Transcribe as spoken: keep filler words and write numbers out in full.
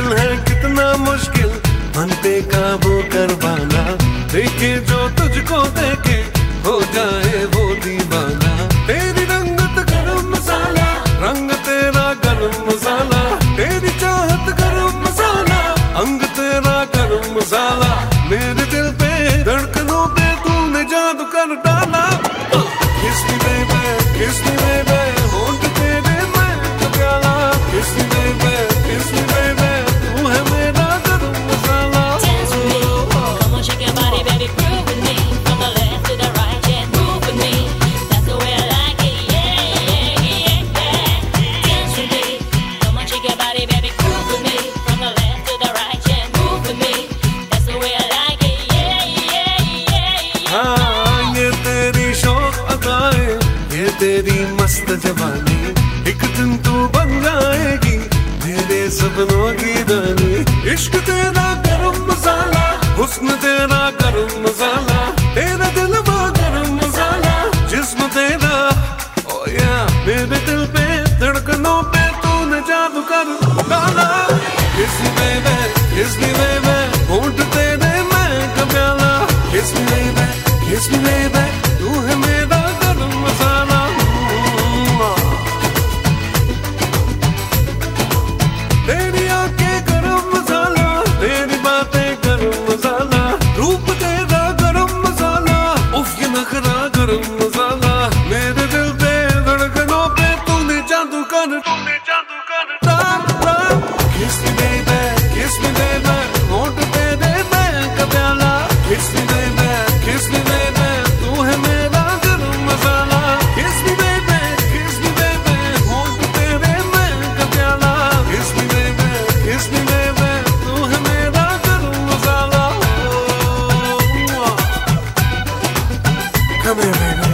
दिल है कितना मुश्किल मन पे काबू कर पाना। देखे जो तुझको देखे हो जाए वो दीवाना। तेरी रंगत गरम मसाला, रंग तेरा गरम मसाला। तेरी चाहत गरम मसाला, अंग तेरा गरम मसाला। मेरे दिल पे धड़कनों पे तूने जादू कर डाला। Kiss me baby, kiss me baby, होंठ तेरे मैं तो प्याला। Kiss me baby, kiss me baby, तू है मेरा गरम मसाला। Dance with me, come on shake your body baby, groove with me, from the left to the right, yeah, move with me, that's the way I like it, yeah, yeah, yeah, yeah. Dance with me, come on shake your body baby, groove with me, from the left to the right, yeah, move with me, that's the way I like it, yeah, yeah, yeah, yeah. हाँ ये तेरी शौक अदाए, ये तेरी मस्त जवानी, एक दिन तू बन जाएगी मेरे सपनों की रानी। इश्क तेरा गरम मसाला, हुस्न तेरा गरम मसाला। तेरा दिल वो गरम मसाला, जिस्म तेरा ओ या मेरे दिल पे धड़कनों पे तूने जादू कर डाला। Kiss me baby, kiss me baby, होंठ तेरे मैं का प्याला। Kiss me baby, kiss me baby, तू है मेरा गरम मसाला। तेरी आंखें गरम मसाला, तेरी बातें गरम मसाला। रूप तेरा गरम मसाला, उफ ये नखरा गरम मसाला। मेरे दिल पे धड़कनों पे तूने जादू कर तूने जादू कर डाला। Kiss me baby, kiss me baby, होंठ तेरे मैं का प्याला। Kiss me baby, kiss me baby, तू है मेरा गरम मसाला। Kiss me baby, kiss me baby, होंठ तेरे मैं का प्याला। Kiss me baby, kiss me baby, तू है मेरा गरम मसाला। Come here baby.